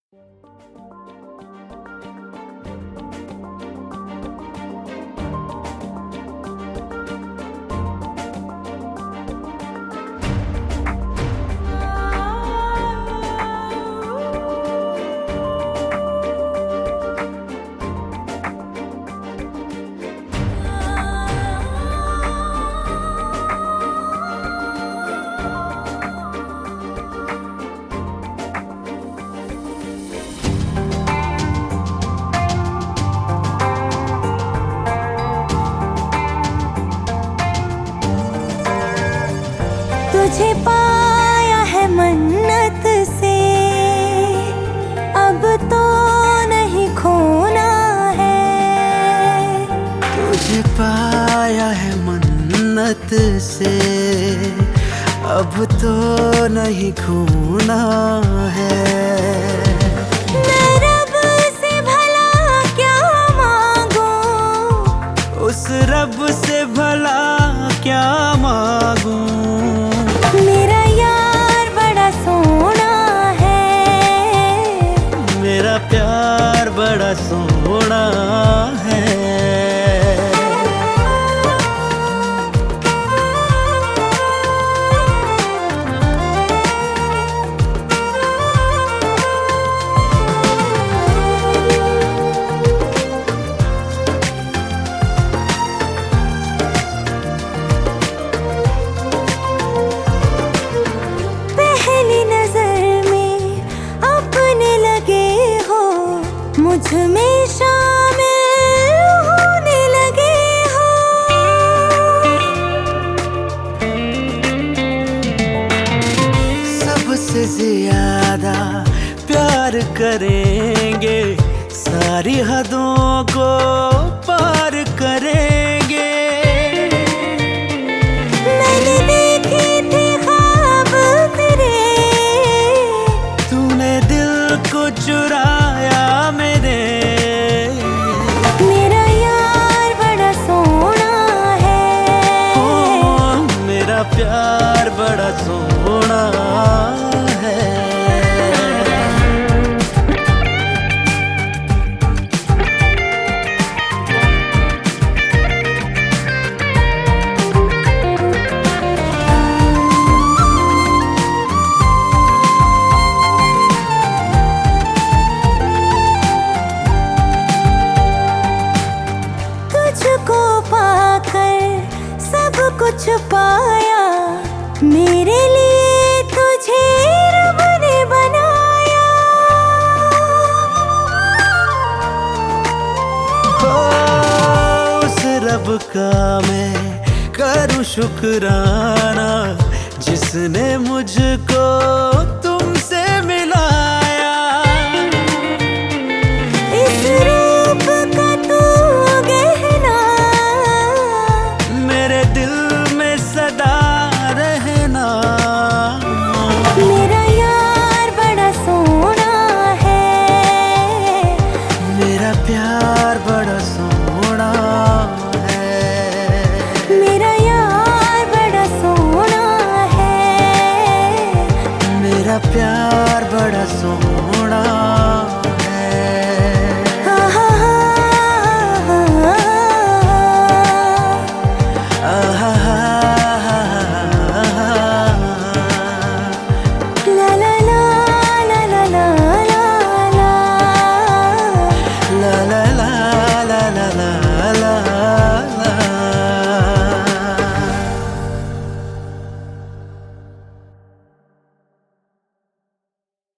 तुझे पाया है मन्नत से, अब तो नहीं खोना है। तुझे पाया है मन्नत से, अब तो नहीं खोना है। मैं रब से भला क्या मांगूं, उस रब से भला क्या मांगूं। मेरा यार बड़ा सोना है, मेरा प्यार बड़ा सोना है। मुझ में शामिल होने लगे हो। सबसे ज्यादा प्यार करेंगे, सारी हदों को पार करेंगे। मैंने देखे थे ख्वाब तेरे, तूने दिल को चुराया मेरे। मेरा यार बड़ा सोना है, ओ, मेरा प्यार बड़ा सोना है। तुझको पाकर सब कुछ पाया, मेरे लिए तुझे रब ने बनाया। उस रब का मैं करूं शुक्राना, जिसने मुझको